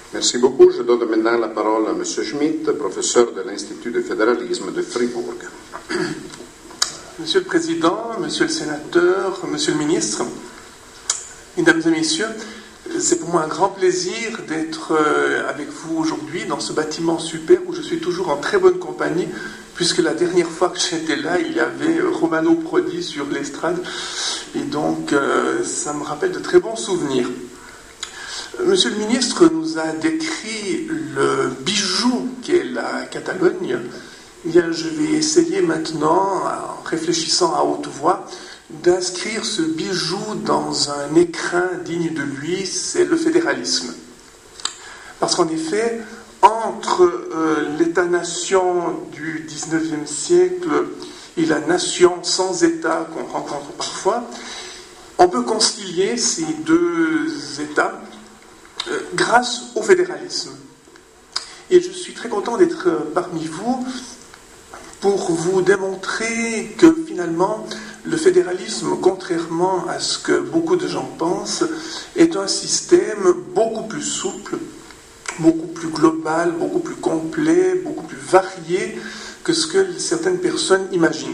Merci beaucoup. Je donne maintenant la parole à M. Schmitt, professeur de l'Institut de fédéralisme de Fribourg. Monsieur le Président, Monsieur le Sénateur, Monsieur le Ministre, Mesdames et Messieurs, c'est pour moi un grand plaisir d'être avec vous aujourd'hui dans ce bâtiment super où je suis toujours en très bonne compagnie, puisque la dernière fois que j'étais là, il y avait Romano Prodi sur l'estrade, et donc ça me rappelle de très bons souvenirs. Monsieur le ministre nous a décrit le bijou qu'est la Catalogne. Eh bien, je vais essayer maintenant, en réfléchissant à haute voix, d'inscrire ce bijou dans un écrin digne de lui, c'est le fédéralisme. Parce qu'en effet, entre l'État-nation du XIXe siècle et la nation sans État qu'on rencontre parfois, on peut concilier ces deux États grâce au fédéralisme. Et je suis très content d'être parmi vous pour vous démontrer que finalement, le fédéralisme, contrairement à ce que beaucoup de gens pensent, est un système beaucoup plus souple, beaucoup plus global, beaucoup plus complet, beaucoup plus varié que ce que certaines personnes imaginent.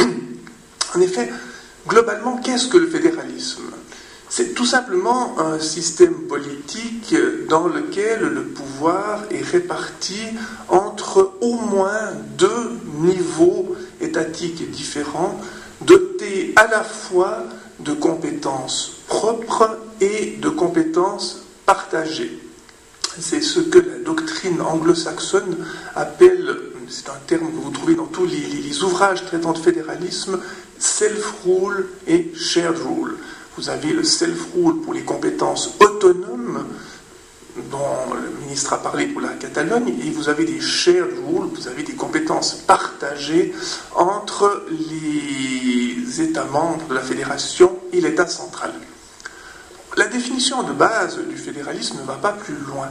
En effet, globalement, qu'est-ce que le fédéralisme ? C'est tout simplement un système politique dans lequel le pouvoir est réparti entre au moins deux niveaux étatiques différents, dotés à la fois de compétences propres et de compétences partagées. C'est ce que la doctrine anglo-saxonne appelle, c'est un terme que vous trouvez dans tous les ouvrages traitant de fédéralisme, self-rule et shared rule. Vous avez le self-rule pour les compétences autonomes, dont le ministre a parlé pour la Catalogne, et vous avez des shared rules, vous avez des compétences partagées entre les États membres de la Fédération et l'État central. La définition de base du fédéralisme ne va pas plus loin.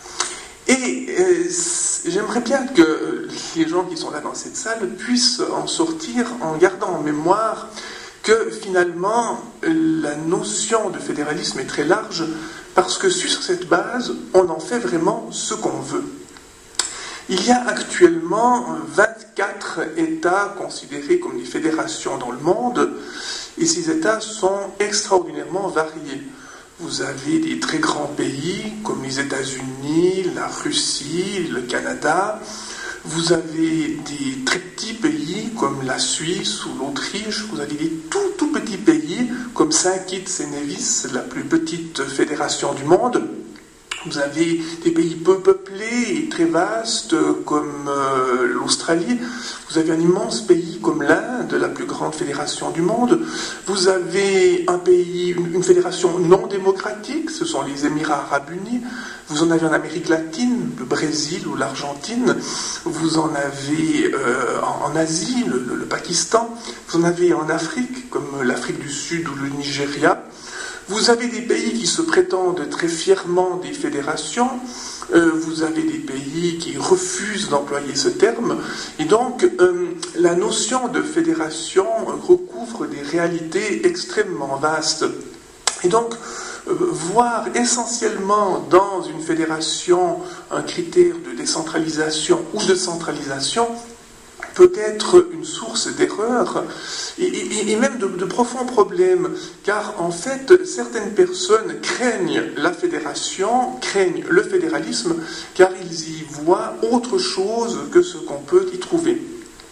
Et j'aimerais bien que les gens qui sont là dans cette salle puissent en sortir en gardant en mémoire que finalement la notion de fédéralisme est très large parce que sur cette base, on en fait vraiment ce qu'on veut. Il y a actuellement 24 États considérés comme des fédérations dans le monde et ces États sont extraordinairement variés. Vous avez des très grands pays comme les États-Unis, la Russie, le Canada. Vous avez des très petits pays comme la Suisse ou l'Autriche. Vous avez des tout petits pays comme Saint Kitts et Nevis, la plus petite fédération du monde. Vous avez des pays peu peuplés et très vastes comme l'Australie. Vous avez un immense pays comme l'Inde, la plus grande fédération du monde. Vous avez un pays, une fédération non démocratique, ce sont les Émirats arabes unis. Vous en avez en Amérique latine, le Brésil ou l'Argentine. Vous en avez en Asie, le Pakistan. Vous en avez en Afrique, comme l'Afrique du Sud ou le Nigeria. Vous avez des pays qui se prétendent très fièrement des fédérations, vous avez des pays qui refusent d'employer ce terme, et donc la notion de fédération recouvre des réalités extrêmement vastes. Et donc, voir essentiellement dans une fédération un critère de décentralisation ou de centralisation peut être une source d'erreur et même de profonds problèmes, car en fait, certaines personnes craignent la fédération, craignent le fédéralisme, car ils y voient autre chose que ce qu'on peut y trouver.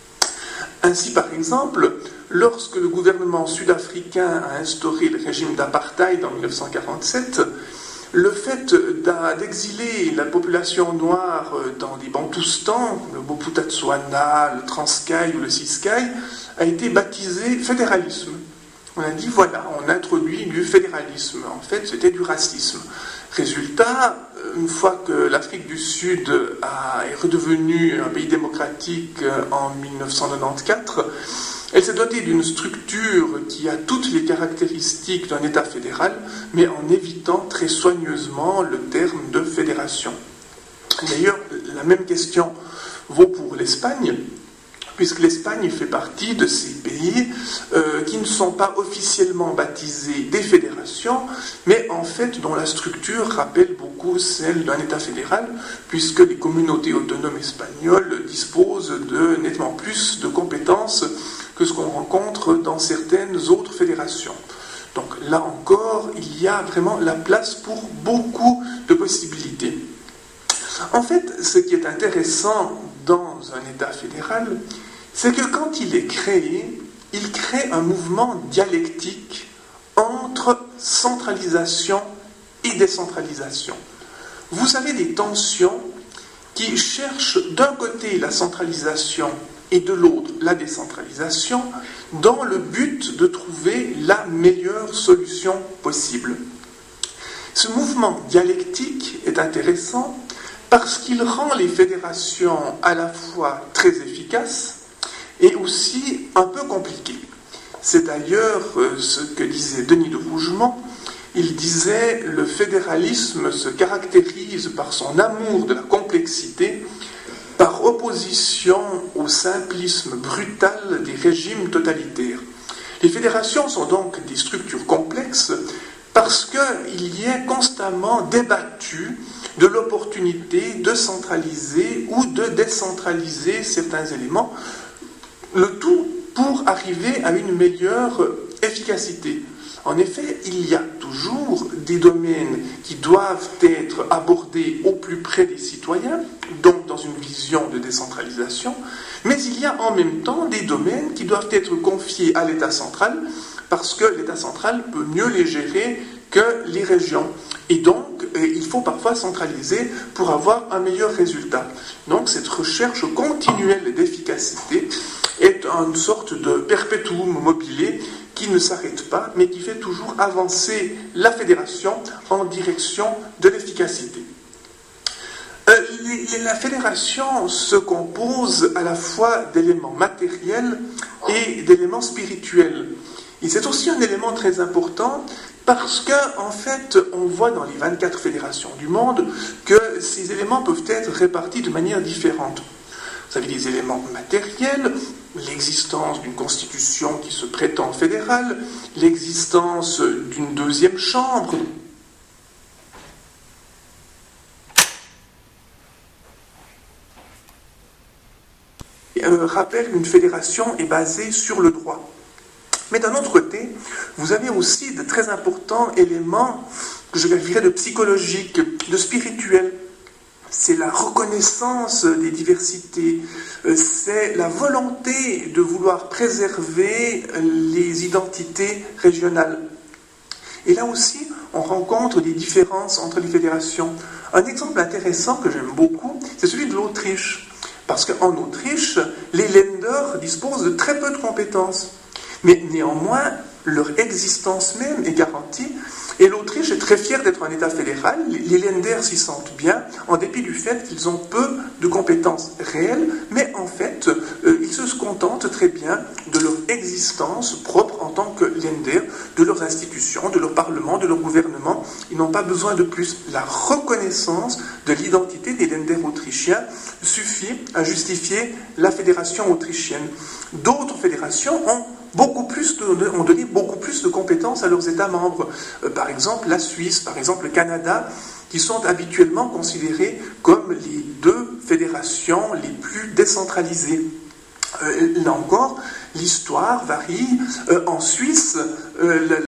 Ainsi, par exemple, lorsque le gouvernement sud-africain a instauré le régime d'apartheid en 1947, le fait d'exiler la population noire dans des bantoustans, le Bophuthatswana, le Transkei ou le Ciskei, a été baptisé fédéralisme. On a dit, voilà, on introduit du fédéralisme. En fait, c'était du racisme. Résultat, une fois que l'Afrique du Sud est redevenue un pays démocratique en 1994, elle s'est dotée d'une structure qui a toutes les caractéristiques d'un État fédéral, mais en évitant très soigneusement le terme de fédération. D'ailleurs, la même question vaut pour l'Espagne. puisque l'Espagne fait partie de ces pays qui ne sont pas officiellement baptisés des fédérations, mais en fait dont la structure rappelle beaucoup celle d'un État fédéral, puisque les communautés autonomes espagnoles disposent de nettement plus de compétences que ce qu'on rencontre dans certaines autres fédérations. Donc là encore, il y a vraiment la place pour beaucoup de possibilités. En fait, ce qui est intéressant dans un État fédéral, c'est que quand il est créé, il crée un mouvement dialectique entre centralisation et décentralisation. Vous avez des tensions qui cherchent d'un côté la centralisation et de l'autre la décentralisation dans le but de trouver la meilleure solution possible. Ce mouvement dialectique est intéressant parce qu'il rend les fédérations à la fois très efficaces et aussi un peu compliquées. C'est d'ailleurs ce que disait Denis de Rougemont. Il disait « Le fédéralisme se caractérise par son amour de la complexité, par opposition au simplisme brutal des régimes totalitaires. Les fédérations sont donc des structures complexes parce qu'il y est constamment débattu de l'opportunité de centraliser ou de décentraliser certains éléments, le tout pour arriver à une meilleure efficacité. En effet, il y a toujours des domaines qui doivent être abordés au plus près des citoyens, donc dans une vision de décentralisation, mais il y a en même temps des domaines qui doivent être confiés à l'État central, parce que l'État central peut mieux les gérer que les régions. Et donc, il faut parfois centraliser pour avoir un meilleur résultat. Donc, cette recherche continuelle d'efficacité est une sorte de perpétuum mobile qui ne s'arrête pas, mais qui fait toujours avancer la fédération en direction de l'efficacité. La fédération se compose à la fois d'éléments matériels et d'éléments spirituels. Et c'est aussi un élément très important parce qu'en fait, on voit dans les 24 fédérations du monde que ces éléments peuvent être répartis de manière différente. Vous avez des éléments matériels, l'existence d'une constitution qui se prétend fédérale, l'existence d'une deuxième chambre. Rappelle qu'une fédération est basée sur le droit. Mais d'un autre côté, vous avez aussi de très importants éléments que je qualifierais de psychologiques, de spirituels. C'est la reconnaissance des diversités, c'est la volonté de vouloir préserver les identités régionales. Et là aussi, on rencontre des différences entre les fédérations. Un exemple intéressant que j'aime beaucoup, c'est celui de l'Autriche. Parce qu'en Autriche, les Länder disposent de très peu de compétences. Mais néanmoins, leur existence même est garantie. Et l'Autriche est très fière d'être un État fédéral. Les Länder s'y sentent bien, en dépit du fait qu'ils ont peu de compétences réelles, mais en fait, ils se contentent très bien de leur existence propre en tant que Länder, de leurs institutions, de leur parlement, de leur gouvernement. Ils n'ont pas besoin de plus. La reconnaissance de l'identité des Länder autrichiens suffit à justifier la fédération autrichienne. D'autres fédérations ont donné beaucoup plus de compétences à leurs États membres. Par exemple, la Suisse, par exemple le Canada, qui sont habituellement considérés comme les deux fédérations les plus décentralisées. Là encore, l'histoire varie. En Suisse,